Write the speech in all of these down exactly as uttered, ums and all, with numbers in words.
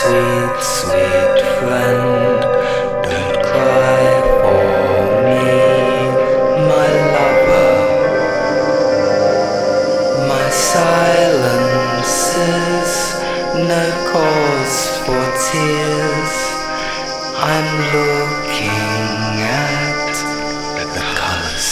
sweet, sweet friend, don't cry for me, my lover. My silence is no cause for tears. I'm looking at the colors.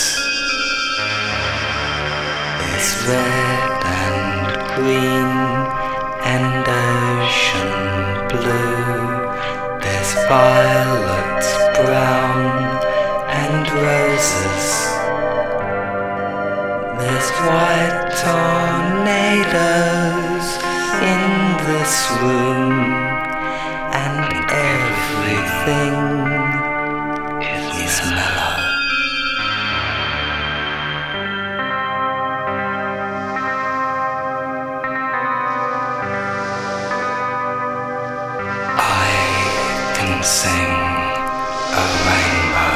There's red and green and ocean blue. There's violet, brown and roses. There's white tornadoes in this room, and everything is mellow. I can sing a rainbow.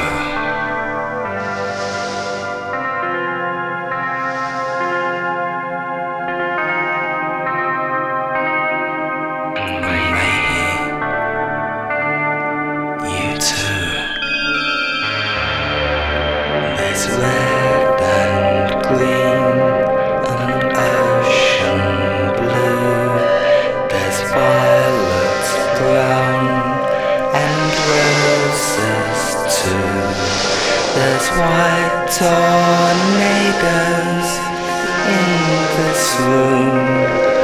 There's red and green and ocean blue. There's violet, brown and roses too. There's white tornadoes in this room.